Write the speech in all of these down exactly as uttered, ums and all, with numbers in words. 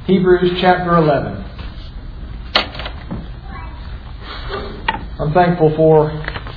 Hebrews chapter eleven. I'm thankful for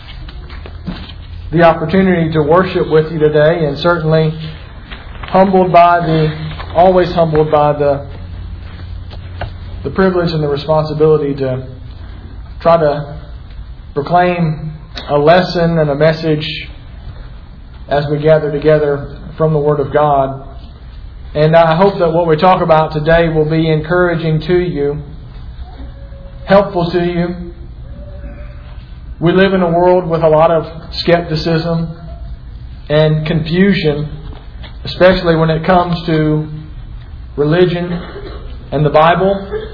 the opportunity to worship with you today, and certainly humbled by the, always humbled by the, the privilege and the responsibility to try to proclaim a lesson and a message as we gather together from the Word of God. And I hope that what we talk about today will be encouraging to you, helpful to you. We live in a world with a lot of skepticism and confusion, especially when it comes to religion and the Bible.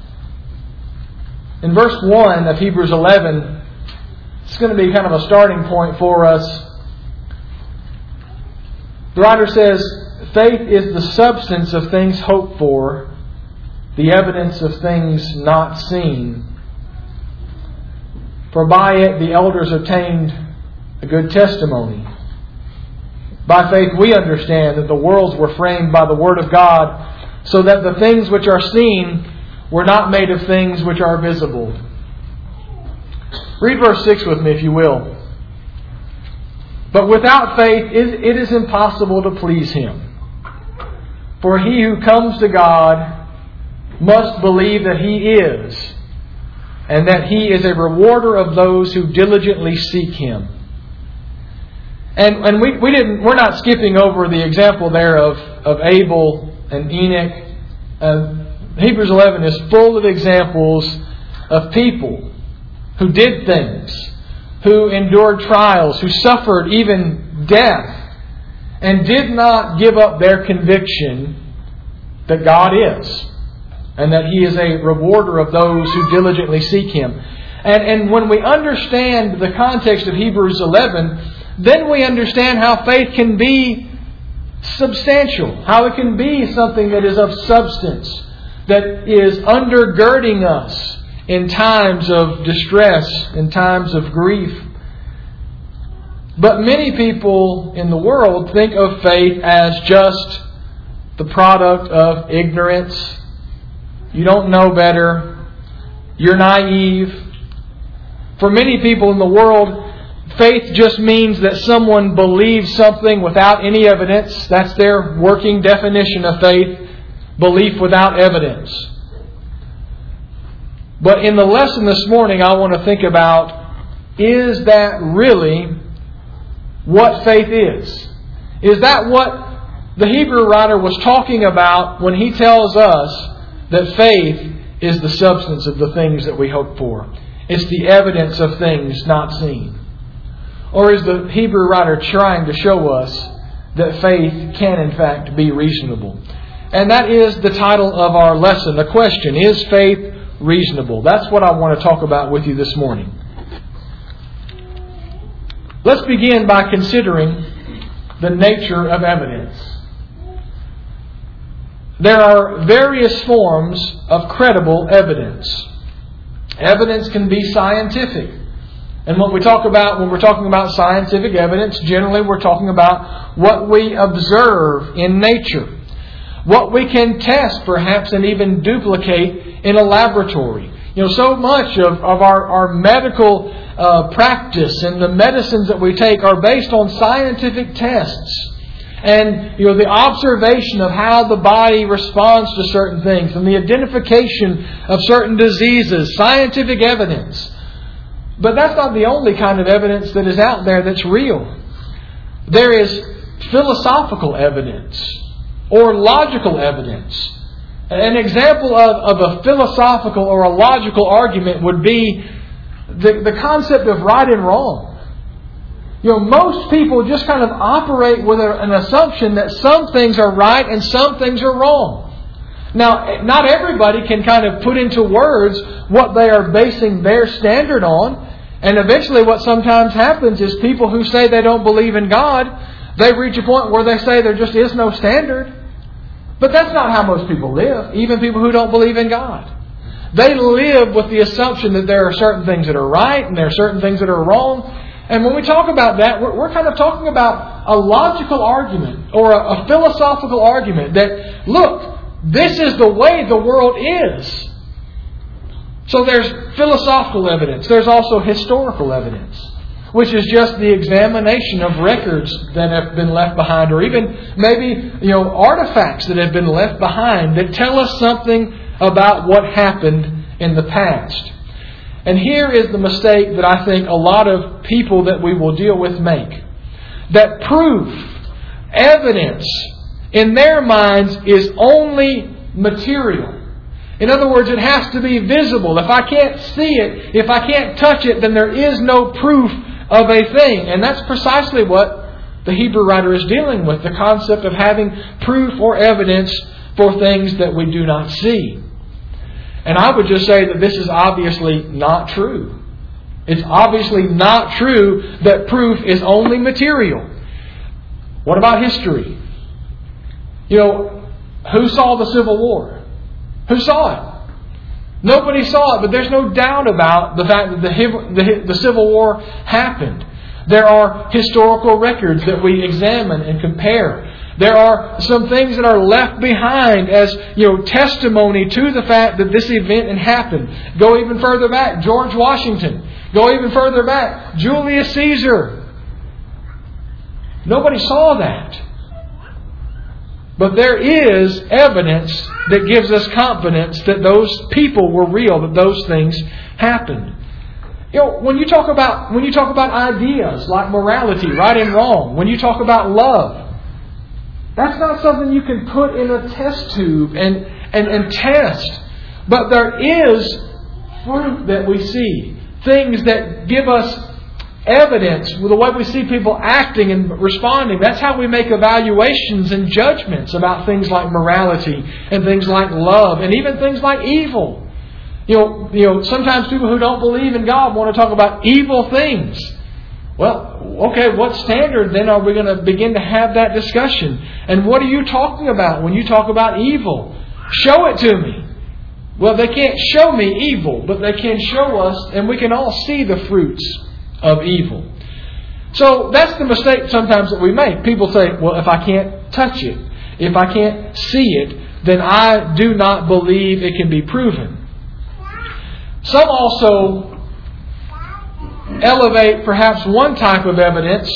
In verse one of Hebrews eleven, it's going to be kind of a starting point for us. The writer says, faith is the substance of things hoped for, the evidence of things not seen. For by it the elders obtained a good testimony. By faith we understand that the worlds were framed by the Word of God, so that the things which are seen were not made of things which are visible. Read verse six with me, if you will. But without faith it is impossible to please Him. For he who comes to God must believe that He is, and that He is a rewarder of those who diligently seek Him. And and we, we didn't we're not skipping over the example there of, of Abel and Enoch. Uh, Hebrews eleven is full of examples of people who did things, who endured trials, who suffered even death, and did not give up their conviction that God is, and that He is a rewarder of those who diligently seek Him. And, and when we understand the context of Hebrews eleven, then we understand how faith can be substantial, how it can be something that is of substance, that is undergirding us in times of distress, in times of grief. But many people in the world think of faith as just the product of ignorance. You don't know better. You're naive. For many people in the world, faith just means that someone believes something without any evidence. That's their working definition of faith. Belief without evidence. But in the lesson this morning, I want to think about, is that really what faith is? Is that what the Hebrew writer was talking about when he tells us that faith is the substance of the things that we hope for? It's the evidence of things not seen. Or is the Hebrew writer trying to show us that faith can in fact be reasonable? And that is the title of our lesson. The question, is faith reasonable? That's what I want to talk about with you this morning. Let's begin by considering the nature of evidence. There are various forms of credible evidence. Evidence can be scientific. And when we talk about, when we're talking about scientific evidence, generally we're talking about what we observe in nature. What we can test, perhaps, and even duplicate in a laboratory. You know, so much of, of our, our medical uh, practice and the medicines that we take are based on scientific tests. And, you know, the observation of how the body responds to certain things and the identification of certain diseases, scientific evidence. But that's not the only kind of evidence that is out there that's real. There is philosophical evidence or logical evidence. An example of, of a philosophical or a logical argument would be the, the concept of right and wrong. You know, most people just kind of operate with a, an assumption that some things are right and some things are wrong. Now, not everybody can kind of put into words what they are basing their standard on. And eventually what sometimes happens is people who say they don't believe in God, they reach a point where they say there just is no standard. But that's not how most people live, even people who don't believe in God. They live with the assumption that there are certain things that are right and there are certain things that are wrong. And when we talk about that, we're, we're kind of talking about a logical argument or a, a philosophical argument that, look, this is the way the world is. So there's philosophical evidence. There's also historical evidence, which is just the examination of records that have been left behind, or even maybe, you know, artifacts that have been left behind that tell us something about what happened in the past. And here is the mistake that I think a lot of people that we will deal with make. That proof, evidence, in their minds is only material. In other words, it has to be visible. If I can't see it, if I can't touch it, then there is no proof of a thing. And that's precisely what the Hebrew writer is dealing with, the concept of having proof or evidence for things that we do not see. And I would just say that this is obviously not true. It's obviously not true that proof is only material. What about history? You know, who saw the Civil War? Who saw it? Nobody saw it, but there's no doubt about the fact that the, the, the Civil War happened. There are historical records that we examine and compare. There are some things that are left behind as, you know, testimony to the fact that this event had happened. Go even further back, George Washington. Go even further back, Julius Caesar. Nobody saw that. But there is evidence that gives us confidence that those people were real, that those things happened. You know, when you talk about when you talk about ideas like morality, right and wrong, when you talk about love, that's not something you can put in a test tube and, and, and test. But there is fruit that we see. Things that give us evidence with the way we see people acting and responding. That's how we make evaluations and judgments about things like morality and things like love and even things like evil. You know, you know, sometimes people who don't believe in God want to talk about evil things. Well, okay, what standard then are we going to begin to have that discussion? And what are you talking about when you talk about evil? Show it to me. Well, they can't show me evil, but they can show us, and we can all see the fruits of evil. So that's the mistake sometimes that we make. People say, well, if I can't touch it, if I can't see it, then I do not believe it can be proven. Some also elevate perhaps one type of evidence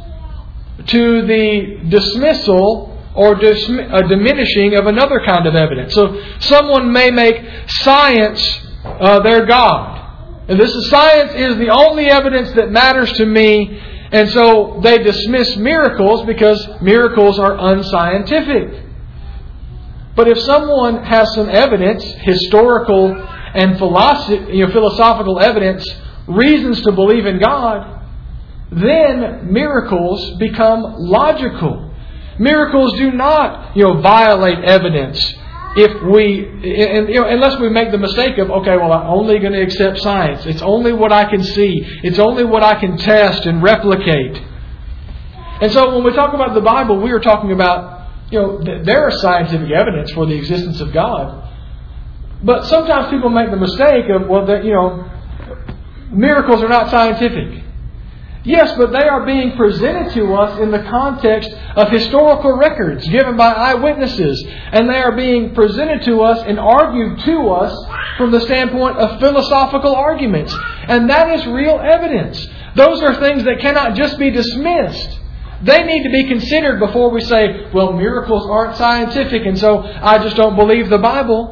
to the dismissal or dis- a diminishing of another kind of evidence. So someone may make science uh, their God. And this is, science is the only evidence that matters to me. And so they dismiss miracles because miracles are unscientific. But if someone has some evidence, historical and philosoph- you know, philosophical evidence, reasons to believe in God, then miracles become logical. Miracles do not, you know, violate evidence. If we, and, you know, unless we make the mistake of, okay, well, I'm only going to accept science. It's only what I can see. It's only what I can test and replicate. And so when we talk about the Bible, we are talking about, you know, th- there is scientific evidence for the existence of God. But sometimes people make the mistake of, well, that, you know, miracles are not scientific. Yes, but they are being presented to us in the context of historical records given by eyewitnesses. And they are being presented to us and argued to us from the standpoint of philosophical arguments. And that is real evidence. Those are things that cannot just be dismissed. They need to be considered before we say, well, miracles aren't scientific, and so I just don't believe the Bible.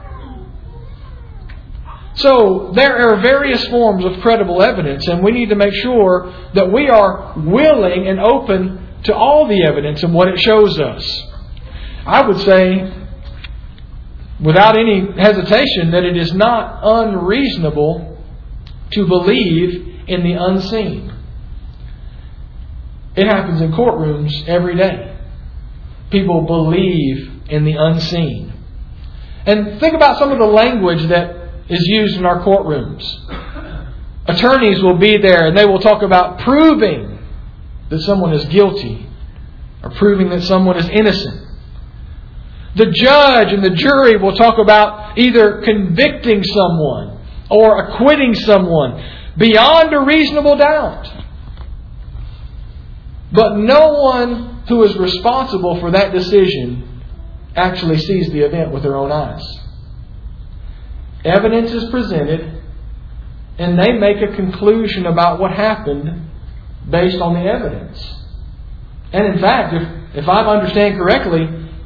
So there are various forms of credible evidence, and we need to make sure that we are willing and open to all the evidence and what it shows us. I would say, without any hesitation, that it is not unreasonable to believe in the unseen. It happens in courtrooms every day. People believe in the unseen. And think about some of the language that is used in our courtrooms. Attorneys will be there and they will talk about proving that someone is guilty or proving that someone is innocent. The judge and the jury will talk about either convicting someone or acquitting someone beyond a reasonable doubt. But no one who is responsible for that decision actually sees the event with their own eyes. Evidence is presented, and they make a conclusion about what happened based on the evidence. And in fact, if, if I understand correctly,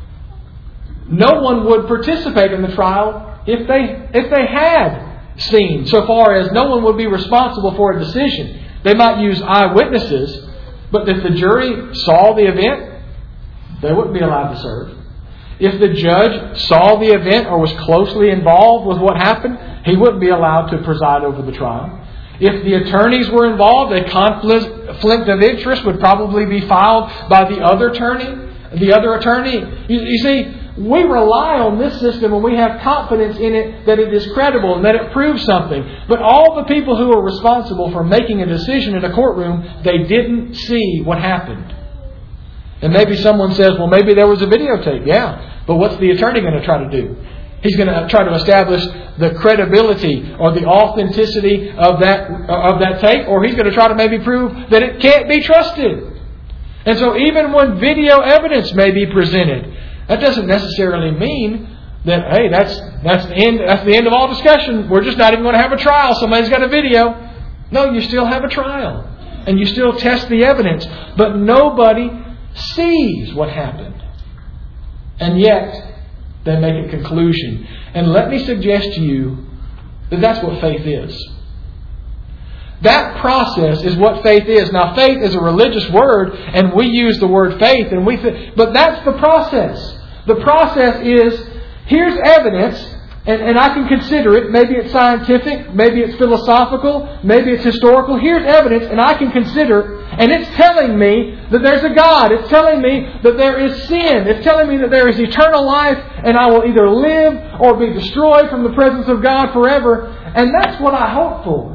no one would participate in the trial if they if they had seen, so far as no one would be responsible for a decision. They might use eyewitnesses, but if the jury saw the event, they wouldn't be allowed to serve. If the judge saw the event or was closely involved with what happened, he wouldn't be allowed to preside over the trial. If the attorneys were involved, a conflict of interest would probably be filed by the other attorney. The other attorney. You, you see, we rely on this system and we have confidence in it that it is credible and that it proves something. But all the people who are responsible for making a decision in a courtroom, they didn't see what happened. And maybe someone says, well, maybe there was a videotape. Yeah. But what's the attorney going to try to do? He's going to try to establish the credibility or the authenticity of that of that tape, or he's going to try to maybe prove that it can't be trusted. And so even when video evidence may be presented, that doesn't necessarily mean that, hey, that's that's the end that's the end of all discussion. We're just not even going to have a trial. Somebody's got a video. No, you still have a trial. And you still test the evidence. But nobody sees what happened. And yet, they make a conclusion. And let me suggest to you that that's what faith is. That process is what faith is. Now, faith is a religious word, and we use the word faith, and we th- but that's the process. The process is, here's evidence, and, and I can consider it. Maybe it's scientific, maybe it's philosophical, maybe it's historical. Here's evidence, and I can consider, and it's telling me that there's a God. It's telling me that there is sin. It's telling me that there is eternal life, and I will either live or be destroyed from the presence of God forever. And that's what I hope for.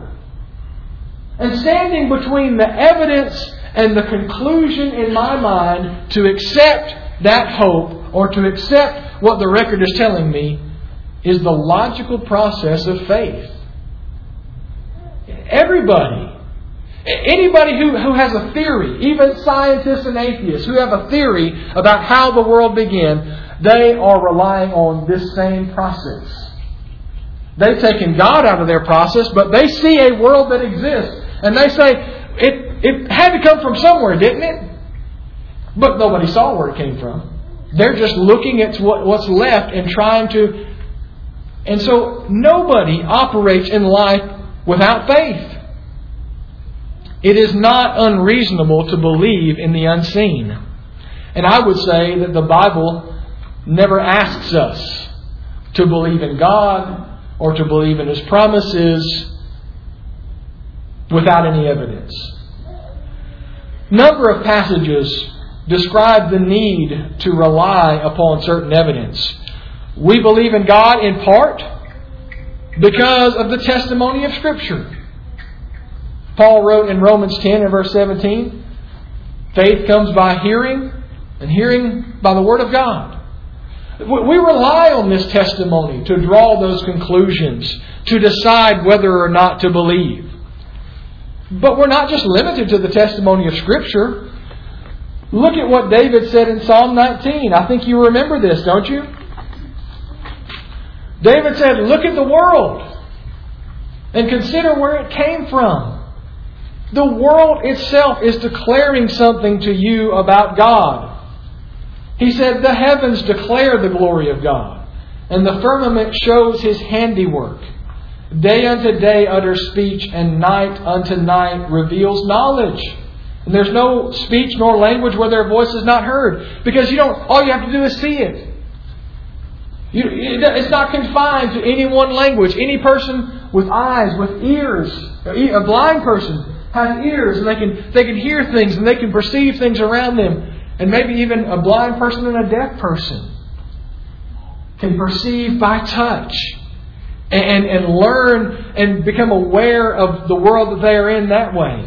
And standing between the evidence and the conclusion in my mind to accept that hope or to accept what the record is telling me is the logical process of faith. Everybody, anybody who, who has a theory, even scientists and atheists who have a theory about how the world began, they are relying on this same process. They've taken God out of their process, but they see a world that exists. And they say, it, it had to come from somewhere, didn't it? But nobody saw where it came from. They're just looking at what, what's left and trying to... And so nobody operates in life without faith. It is not unreasonable to believe in the unseen. And I would say that the Bible never asks us to believe in God or to believe in His promises without any evidence. Number of passages describe the need to rely upon certain evidence. We believe in God in part because of the testimony of Scripture. Paul wrote in Romans ten and verse seventeen, faith comes by hearing, and hearing by the Word of God. We rely on this testimony to draw those conclusions, to decide whether or not to believe. But we're not just limited to the testimony of Scripture. Look at what David said in Psalm nineteen. I think you remember this, don't you? David said, look at the world and consider where it came from. The world itself is declaring something to you about God. He said, the heavens declare the glory of God, and the firmament shows His handiwork. Day unto day utters speech, and night unto night reveals knowledge. And there's no speech nor language where their voice is not heard. Because you don't. All you have to do is see it. You, it's not confined to any one language. Any person with eyes, with ears, a blind person has ears, and they can they can hear things and they can perceive things around them. And maybe even a blind person and a deaf person can perceive by touch. And, and learn and become aware of the world that they are in that way.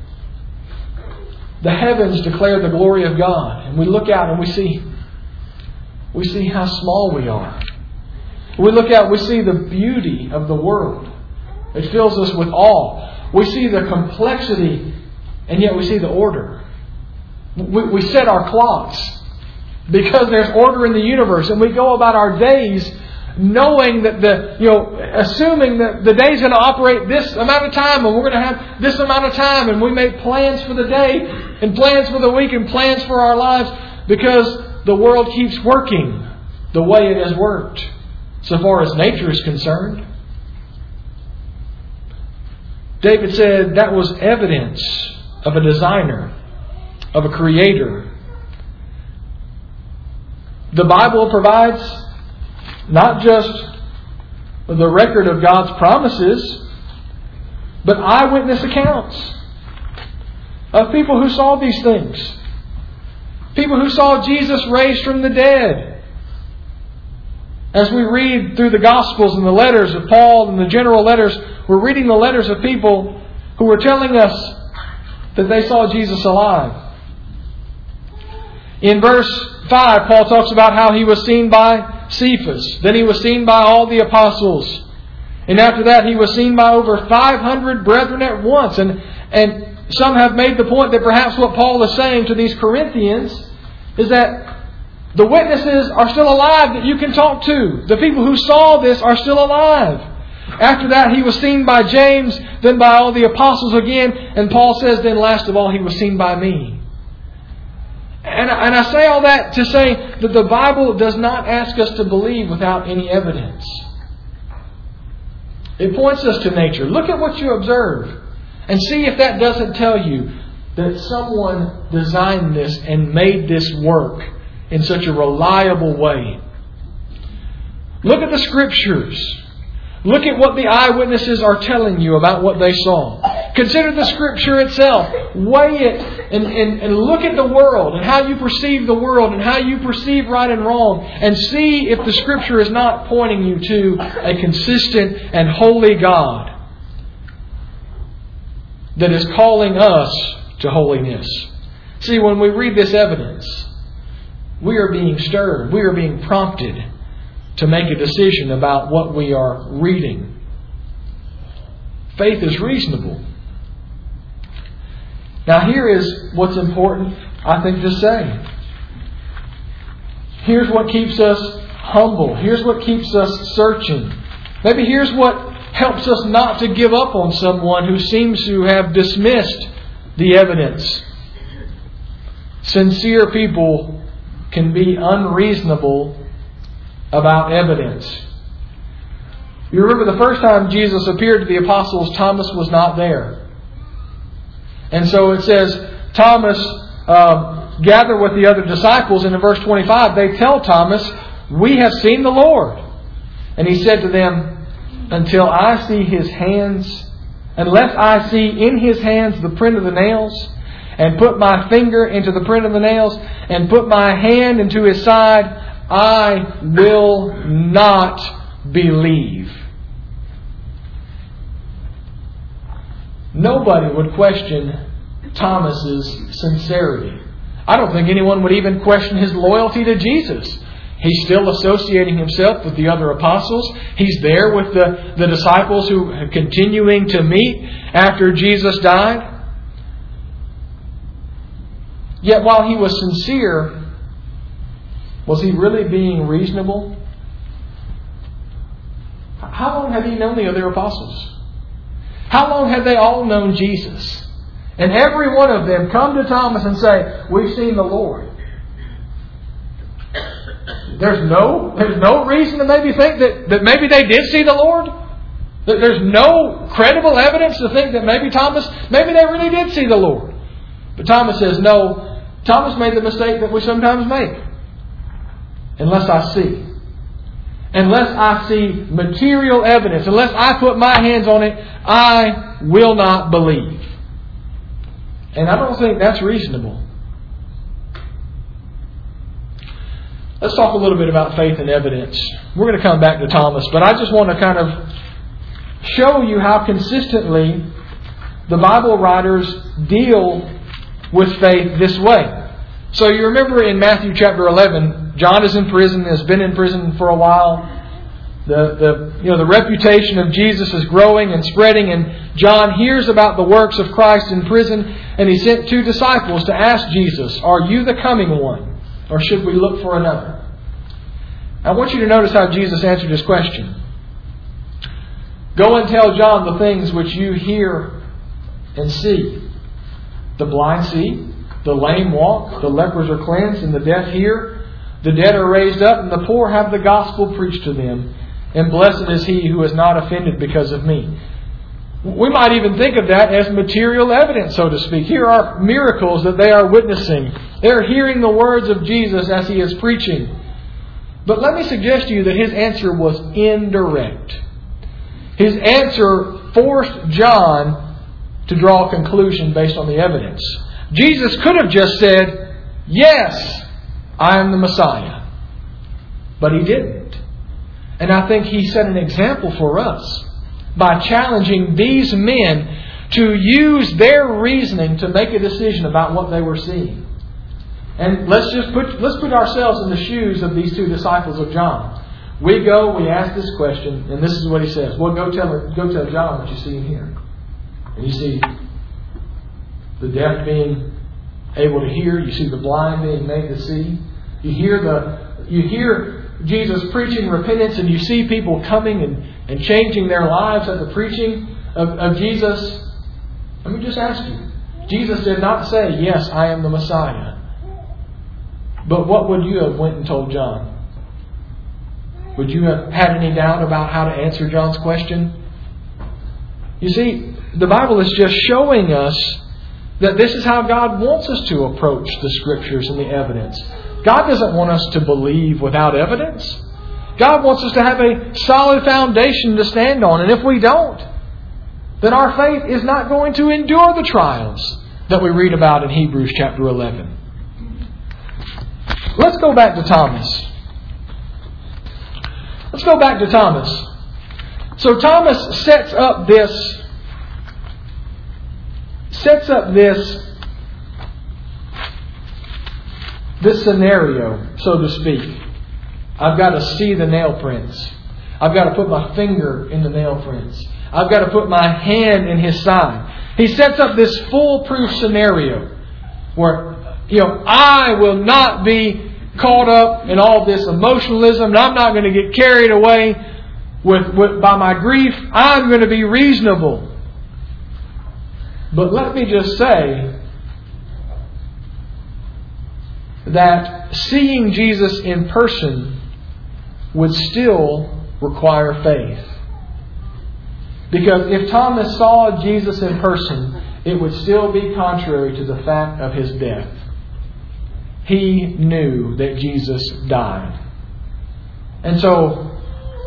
The heavens declare the glory of God. And we look out and we see we see how small we are. We look out, we see the beauty of the world. It fills us with awe. We see the complexity, and yet we see the order. We, we set our clocks because there's order in the universe, and we go about our days knowing that the, you know, assuming that the day's going to operate this amount of time and we're going to have this amount of time, and we make plans for the day and plans for the week and plans for our lives because the world keeps working the way it has worked so far as nature is concerned. David said that was evidence of a designer, of a creator. The Bible provides not just the record of God's promises, but eyewitness accounts of people who saw these things. People who saw Jesus raised from the dead. As we read through the Gospels and the letters of Paul and the general letters, we're reading the letters of people who were telling us that they saw Jesus alive. In verse five, Paul talks about how he was seen by Cephas. Then he was seen by all the apostles. And after that, he was seen by over five hundred brethren at once. And, and some have made the point that perhaps what Paul is saying to these Corinthians is that the witnesses are still alive that you can talk to. The people who saw this are still alive. After that, he was seen by James, then by all the apostles again. And Paul says, then last of all, he was seen by me. And, and I say all that to say that the Bible does not ask us to believe without any evidence. It points us to nature. Look at what you observe and see if that doesn't tell you that someone designed this and made this work in such a reliable way. Look at the Scriptures. Look at what the eyewitnesses are telling you about what they saw. Consider the Scripture itself. Weigh it and, and, and look at the world and how you perceive the world and how you perceive right and wrong. And see if the Scripture is not pointing you to a consistent and holy God that is calling us to holiness. See, when we read this evidence, we are being stirred. We are being prompted to make a decision about what we are reading. Faith is reasonable. Now here is what's important, I think, to say. Here's what keeps us humble. Here's what keeps us searching. Maybe here's what helps us not to give up on someone who seems to have dismissed the evidence. Sincere people can be unreasonable about evidence. You remember the first time Jesus appeared to the apostles, Thomas was not there. And so it says, Thomas uh, gathered with the other disciples, and in verse twenty-five they tell Thomas, we have seen the Lord. And he said to them, until I see His hands, unless I see in His hands the print of the nails, and put my finger into the print of the nails, and put my hand into His side, I will not believe. Nobody would question Thomas's sincerity. I don't think anyone would even question his loyalty to Jesus. He's still associating himself with the other apostles. He's there with the, the disciples who are continuing to meet after Jesus died. Yet while he was sincere, was he really being reasonable? How long had he known the other apostles? How long had they all known Jesus? And every one of them come to Thomas and say, we've seen the Lord. There's no, there's no reason to maybe think that, that maybe they did see the Lord. That there's no credible evidence to think that maybe Thomas, maybe they really did see the Lord. But Thomas says, no, Thomas made the mistake that we sometimes make. Unless I see. Unless I see material evidence, unless I put my hands on it, I will not believe. And I don't think that's reasonable. Let's talk a little bit about faith and evidence. We're going to come back to Thomas, but I just want to kind of show you how consistently the Bible writers deal with faith this way. So you remember in Matthew chapter eleven, John is in prison, has been in prison for a while. The, the, you know, the reputation of Jesus is growing and spreading, and John hears about the works of Christ in prison, and he sent two disciples to ask Jesus, are you the coming one? Or should we look for another? I want you to notice how Jesus answered his question. Go and tell John the things which you hear and see. The blind see, the lame walk, the lepers are cleansed, and the deaf hear. The dead are raised up, and the poor have the gospel preached to them. And blessed is he who is not offended because of me. We might even think of that as material evidence, so to speak. Here are miracles that they are witnessing. They're hearing the words of Jesus as he is preaching. But let me suggest to you that his answer was indirect. His answer forced John to draw a conclusion based on the evidence. Jesus could have just said, yes, I am the Messiah. But he didn't. And I think he set an example for us by challenging these men to use their reasoning to make a decision about what they were seeing. And let's just put let's put ourselves in the shoes of these two disciples of John. We go, we ask this question, and this is what he says. Well, go tell go tell John what you see and hear. And you see the deaf being able to hear. You see the blind being made to see. You hear the you hear Jesus preaching repentance, and you see people coming and, and changing their lives at the preaching of, of Jesus. Let me just ask you. Jesus did not say, yes, I am the Messiah. But what would you have went and told John? Would you have had any doubt about how to answer John's question? You see, the Bible is just showing us that this is how God wants us to approach the Scriptures and the evidence. God doesn't want us to believe without evidence. God wants us to have a solid foundation to stand on. And if we don't, then our faith is not going to endure the trials that we read about in Hebrews chapter eleven. Let's go back to Thomas. Let's go back to Thomas. So Thomas sets up this sets up this this scenario, so to speak. I've got to see the nail prints. I've got to put my finger in the nail prints. I've got to put my hand in his side. He sets up this foolproof scenario where, you know, I will not be caught up in all this emotionalism, and I'm not going to get carried away with, with by my grief. I'm going to be reasonable. But let me just say that seeing Jesus in person would still require faith. Because if Thomas saw Jesus in person, it would still be contrary to the fact of his death. He knew that Jesus died. And so,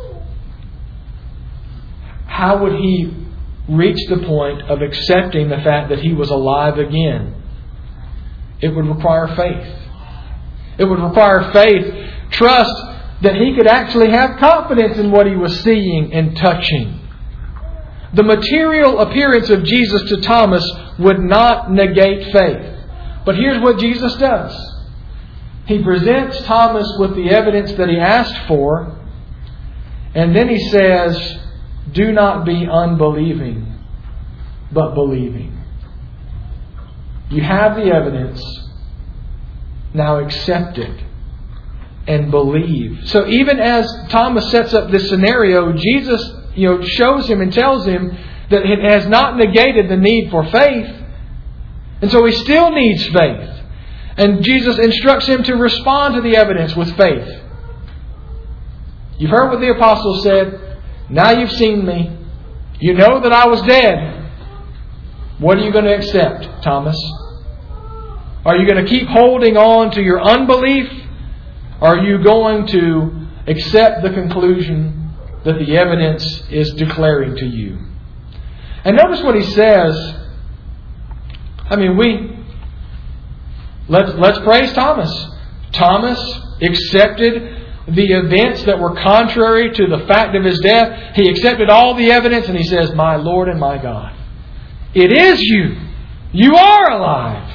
how would he reach the point of accepting the fact that he was alive again? It would require faith. It would require faith, trust that he could actually have confidence in what he was seeing and touching. The material appearance of Jesus to Thomas would not negate faith. But here's what Jesus does. He presents Thomas with the evidence that he asked for, and then he says, do not be unbelieving, but believing. You have the evidence, now accept it and believe. So even as Thomas sets up this scenario, Jesus, you know, shows him and tells him that it has not negated the need for faith. And so he still needs faith. And Jesus instructs him to respond to the evidence with faith. You've heard what the apostle said. Now you've seen me. You know that I was dead. What are you going to accept, Thomas? Are you going to keep holding on to your unbelief? Or are you going to accept the conclusion that the evidence is declaring to you? And notice what he says. I mean, we... Let's, let's praise Thomas. Thomas accepted the events that were contrary to the fact of his death. He accepted all the evidence and he says, my Lord and my God. It is you. You are alive.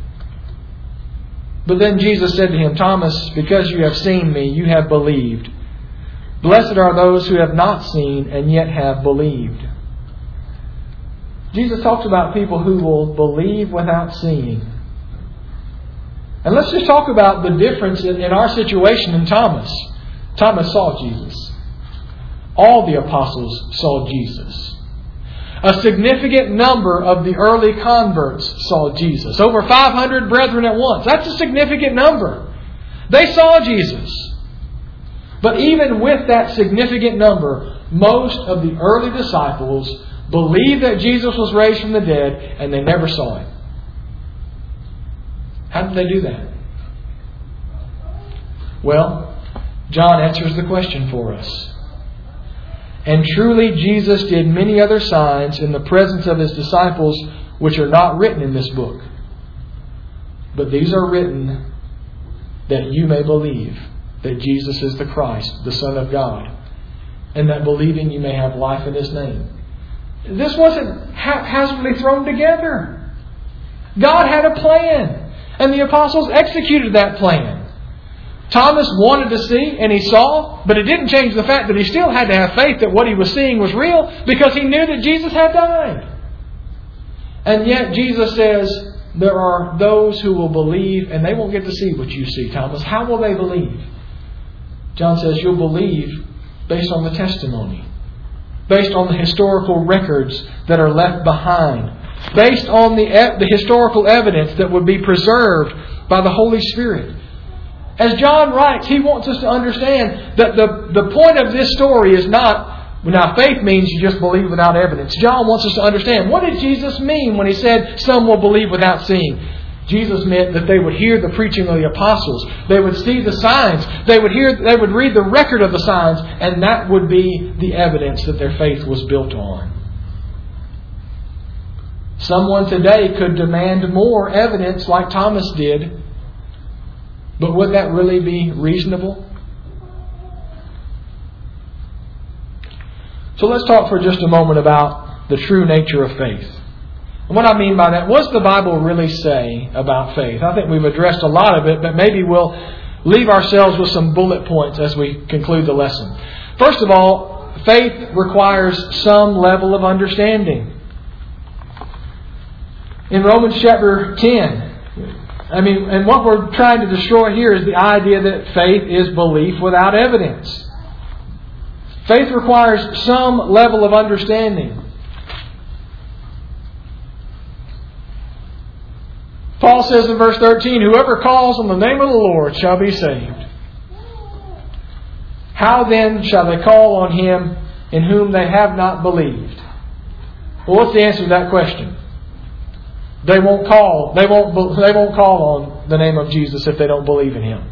But then Jesus said to him, Thomas, because you have seen me, you have believed. Blessed are those who have not seen and yet have believed. Jesus talks about people who will believe without seeing. And let's just talk about the difference in, in our situation in Thomas. Thomas saw Jesus. All the apostles saw Jesus. A significant number of the early converts saw Jesus. Over five hundred brethren at once. That's a significant number. They saw Jesus. But even with that significant number, most of the early disciples believed that Jesus was raised from the dead, and they never saw Him. How did they do that? Well, John answers the question for us. And truly Jesus did many other signs in the presence of His disciples, which are not written in this book. But these are written that you may believe that Jesus is the Christ, the Son of God, and that believing you may have life in His name. This wasn't haphazardly thrown together. God had a plan, and the apostles executed that plan. Thomas wanted to see, and he saw, but it didn't change the fact that he still had to have faith that what he was seeing was real, because he knew that Jesus had died. And yet Jesus says, there are those who will believe, and they won't get to see what you see, Thomas. How will they believe? John says, you'll believe based on the testimony, based on the historical records that are left behind, based on the, the historical evidence that would be preserved by the Holy Spirit. As John writes, he wants us to understand that the, the point of this story is not, now faith means you just believe without evidence. John wants us to understand, what did Jesus mean when He said some will believe without seeing? Jesus meant that they would hear the preaching of the apostles. They would see the signs. They would hear, they would read the record of the signs, and that would be the evidence that their faith was built on. Someone today could demand more evidence like Thomas did. But would that really be reasonable? So let's talk for just a moment about the true nature of faith. And what I mean by that, what's the Bible really say about faith? I think we've addressed a lot of it, but maybe we'll leave ourselves with some bullet points as we conclude the lesson. First of all, faith requires some level of understanding. In Romans chapter ten, I mean, and what we're trying to destroy here is the idea that faith is belief without evidence. Faith requires some level of understanding. Paul says in verse thirteen, whoever calls on the name of the Lord shall be saved. How then shall they call on Him in whom they have not believed? Well, what's the answer to that question? They won't call. They won't. They won't call on the name of Jesus if they don't believe in Him.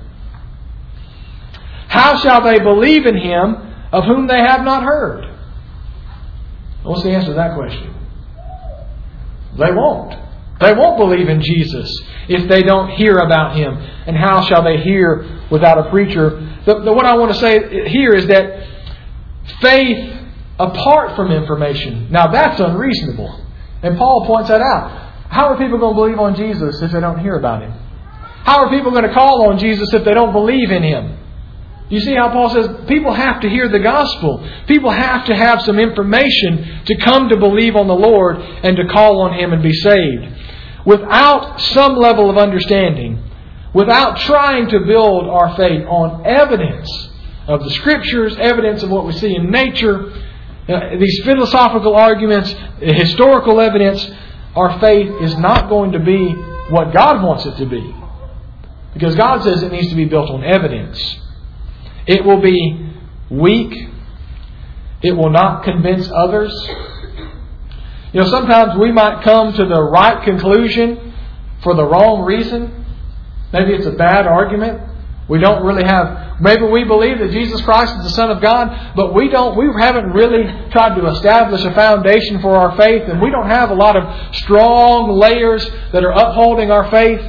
How shall they believe in Him of whom they have not heard? What's the answer to that question? They won't. They won't believe in Jesus if they don't hear about Him. And how shall they hear without a preacher? The, the, what I want to say here is that faith apart from information, now that's unreasonable. And Paul points that out. How are people going to believe on Jesus if they don't hear about Him? How are people going to call on Jesus if they don't believe in Him? You see how Paul says people have to hear the gospel. People have to have some information to come to believe on the Lord and to call on Him and be saved. Without some level of understanding, without trying to build our faith on evidence of the Scriptures, evidence of what we see in nature, these philosophical arguments, historical evidence, our faith is not going to be what God wants it to be. Because God says it needs to be built on evidence. It will be weak. It will not convince others. You know, sometimes we might come to the right conclusion for the wrong reason. Maybe it's a bad argument. We don't really have, maybe we believe that Jesus Christ is the Son of God, but we don't, we haven't really tried to establish a foundation for our faith, and we don't have a lot of strong layers that are upholding our faith.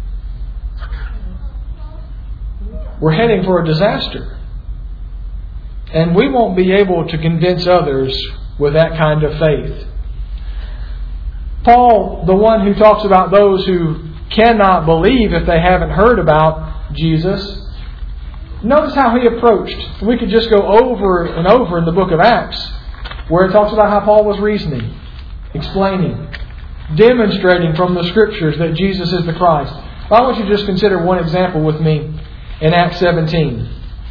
We're heading for a disaster. And we won't be able to convince others with that kind of faith. Paul, the one who talks about those who cannot believe if they haven't heard about Jesus, notice how he approached. We could just go over and over in the book of Acts, where it talks about how Paul was reasoning, explaining, demonstrating from the Scriptures that Jesus is the Christ. I want you to just consider one example with me in Acts seventeen.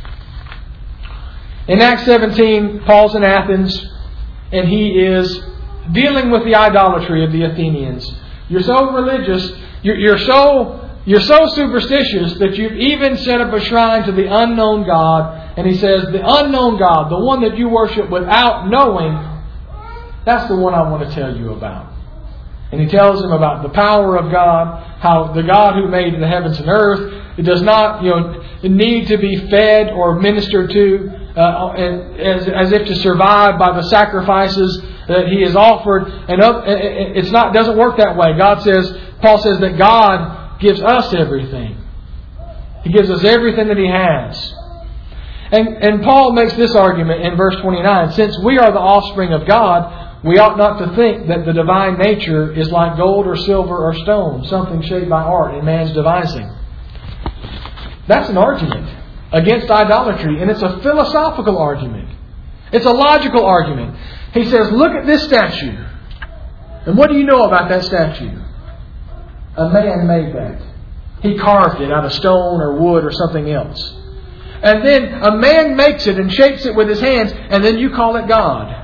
In Acts seventeen, Paul's in Athens, and he is dealing with the idolatry of the Athenians. You're so religious, you're, you're so you're so superstitious that you've even set up a shrine to the unknown God. And he says, the unknown God, the one that you worship without knowing, that's the one I want to tell you about. And he tells them about the power of God, how the God who made the heavens and earth, it does not, you know, need to be fed or ministered to uh, as, as if to survive by the sacrifices that He has offered. And it's not doesn't work that way. God says, Paul says that God gives us everything. He gives us everything that He has. And, and Paul makes this argument in verse twenty-nine. Since we are the offspring of God, we ought not to think that the divine nature is like gold or silver or stone, something shaped by art in man's devising. That's an argument against idolatry, and it's a philosophical argument. It's a logical argument. He says, look at this statue. And what do you know about that statue? A man made that. He carved it out of stone or wood or something else. And then a man makes it and shapes it with his hands, and then you call it God.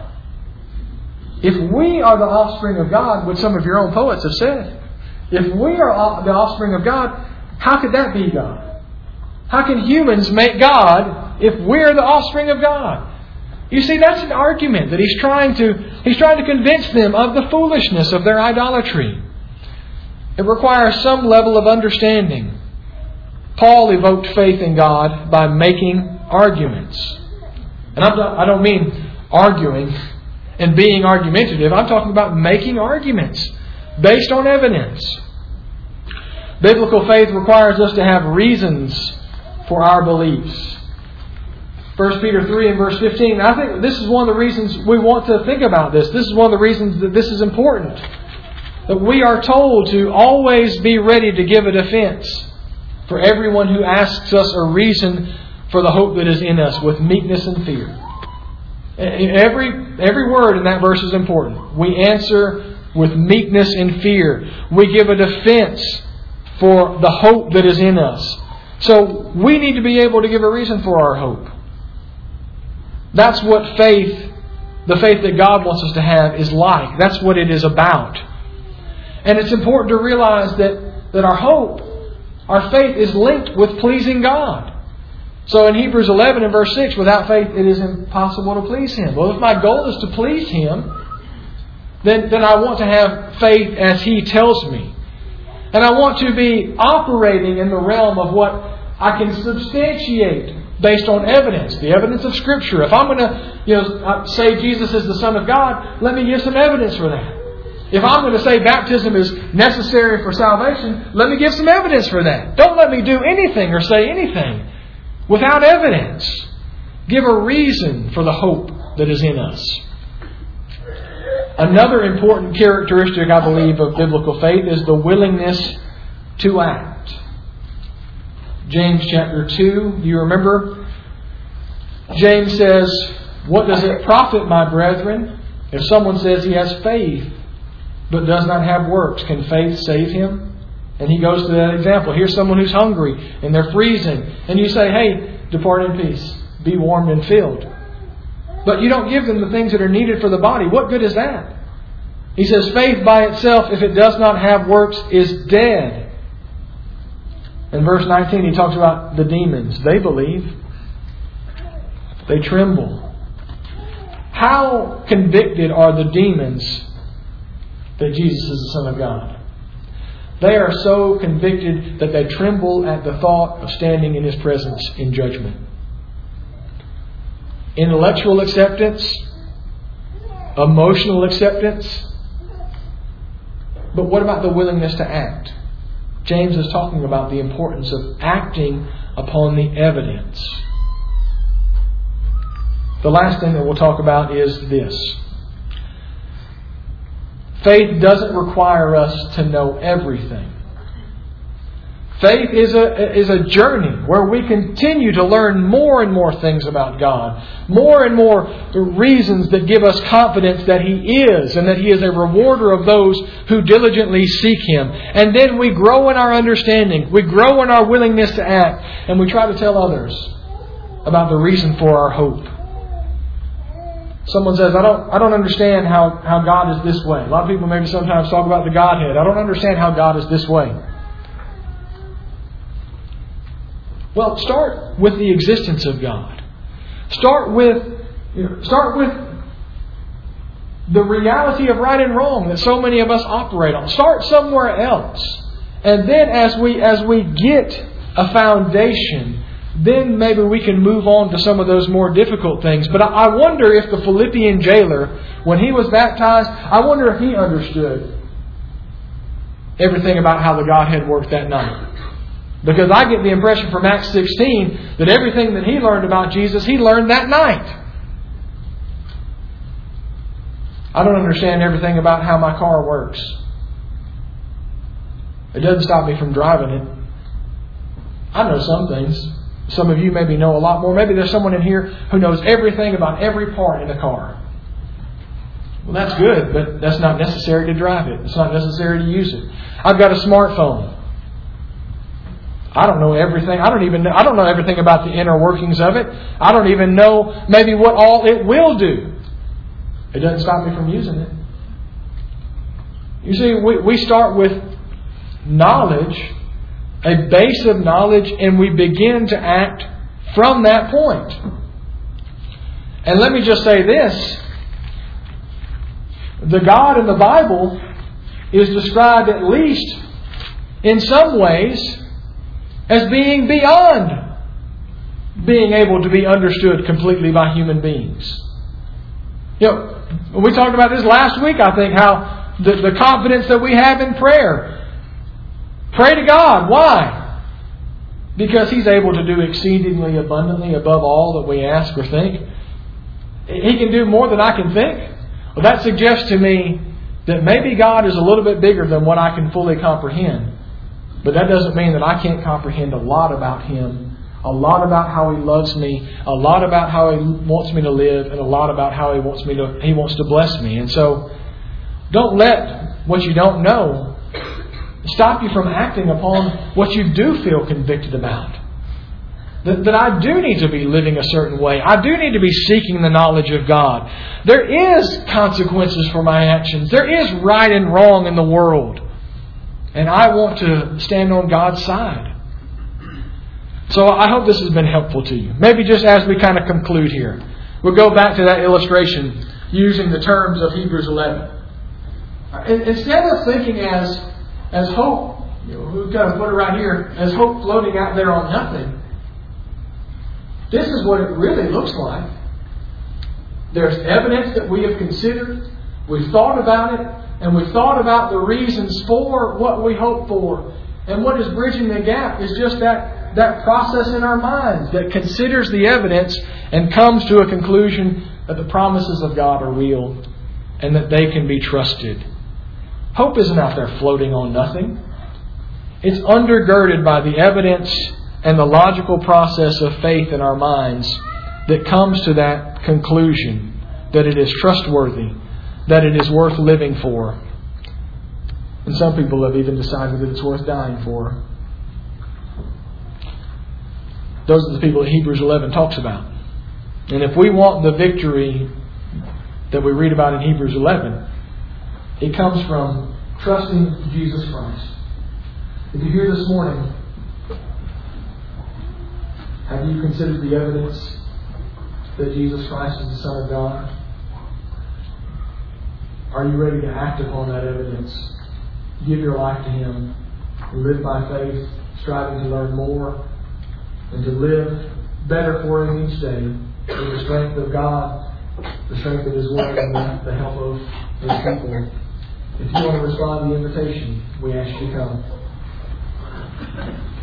If we are the offspring of God, what some of your own poets have said, if we are the offspring of God, how could that be God? How can humans make God if we're the offspring of God? You see, that's an argument that he's trying to he's trying to convince them of the foolishness of their idolatry. It requires some level of understanding. Paul evoked faith in God by making arguments. And I'm not, I don't mean arguing and being argumentative. I'm talking about making arguments based on evidence. Biblical faith requires us to have reasons for our beliefs. First Peter three and verse fifteen. I think this is one of the reasons we want to think about this. This is one of the reasons that this is important. That we are told to always be ready to give a defense for everyone who asks us a reason for the hope that is in us with meekness and fear. Every, every word in that verse is important. We answer with meekness and fear. We give a defense for the hope that is in us. So we need to be able to give a reason for our hope. That's what faith, the faith that God wants us to have, is like. That's what it is about. And it's important to realize that, that our hope, our faith is linked with pleasing God. So in Hebrews eleven and verse six, without faith it is impossible to please Him. Well, if my goal is to please Him, then, then I want to have faith as He tells me. And I want to be operating in the realm of what I can substantiate based on evidence, the evidence of Scripture. If I'm going to, you know, say Jesus is the Son of God, let me give some evidence for that. If I'm going to say baptism is necessary for salvation, let me give some evidence for that. Don't let me do anything or say anything without evidence. Give a reason for the hope that is in us. Another important characteristic, I believe, of biblical faith is the willingness to act. James chapter two, do you remember? James says, what does it profit, my brethren, if someone says he has faith but does not have works? Can faith save him? And he goes to that example. Here's someone who's hungry and they're freezing. And you say, hey, depart in peace. Be warmed and filled. But you don't give them the things that are needed for the body. What good is that? He says, faith by itself, if it does not have works, is dead. In verse nineteen, he talks about the demons. They believe. They tremble. How convicted are the demons that Jesus is the Son of God? They are so convicted that they tremble at the thought of standing in His presence in judgment. Intellectual acceptance, emotional acceptance, but what about the willingness to act? James is talking about the importance of acting upon the evidence. The last thing that we'll talk about is this. Faith doesn't require us to know everything. Faith is a, is a journey where we continue to learn more and more things about God. More and more reasons that give us confidence that He is and that He is a rewarder of those who diligently seek Him. And then we grow in our understanding. We grow in our willingness to act. And we try to tell others about the reason for our hope. Someone says, I don't I don't understand how, how God is this way. A lot of people maybe sometimes talk about the Godhead. I don't understand how God is this way. Well, start with the existence of God. Start with, you know, start with the reality of right and wrong that so many of us operate on. Start somewhere else. And then as we as we get a foundation, then maybe we can move on to some of those more difficult things. But I wonder if the Philippian jailer, when he was baptized, I wonder if he understood everything about how the Godhead worked that night. Because I get the impression from Acts sixteen that everything that he learned about Jesus, he learned that night. I don't understand everything about how my car works. It doesn't stop me from driving it. I know some things. Some of you maybe know a lot more. Maybe there's someone in here who knows everything about every part in a car. Well, that's good, but that's not necessary to drive it. It's not necessary to use it. I've got a smartphone. I don't know everything. I don't even know, I don't know everything about the inner workings of it. I don't even know maybe what all it will do. It doesn't stop me from using it. You see, we, we start with knowledge, a base of knowledge, and we begin to act from that point. And let me just say this. The God in the Bible is described, at least in some ways, as being beyond being able to be understood completely by human beings. You know, we talked about this last week, I think, how the, the confidence that we have in prayer. Pray to God. Why? Because He's able to do exceedingly abundantly above all that we ask or think. He can do more than I can think. Well, that suggests to me that maybe God is a little bit bigger than what I can fully comprehend. But that doesn't mean that I can't comprehend a lot about Him, a lot about how He loves me, a lot about how He wants me to live, and a lot about how He wants me to He wants to bless me. And so, don't let what you don't know stop you from acting upon what you do feel convicted about. That, that I do need to be living a certain way. I do need to be seeking the knowledge of God. There is consequences for my actions. There is right and wrong in the world. And I want to stand on God's side. So I hope this has been helpful to you. Maybe just as we kind of conclude here, we'll go back to that illustration using the terms of Hebrews eleven. Instead of thinking as as hope, you know, we kind of put it right here, as hope floating out there on nothing, this is what it really looks like. There's evidence that we have considered, we've thought about it, and we've thought about the reasons for what we hope for. And what is bridging the gap is just that, that process in our minds that considers the evidence and comes to a conclusion that the promises of God are real and that they can be trusted. Hope isn't out there floating on nothing. It's undergirded by the evidence and the logical process of faith in our minds that comes to that conclusion that it is trustworthy, that it is worth living for. And some people have even decided that it's worth dying for. Those are the people that Hebrews eleven talks about. And if we want the victory that we read about in Hebrews eleven, it comes from trusting Jesus Christ. If you're here this morning, have you considered the evidence that Jesus Christ is the Son of God? Are you ready to act upon that evidence? Give your life to Him. Live by faith, striving to learn more and to live better for Him each day with the strength of God, the strength of His Word, and the help of His people. If you want to respond to the invitation, we ask you to come.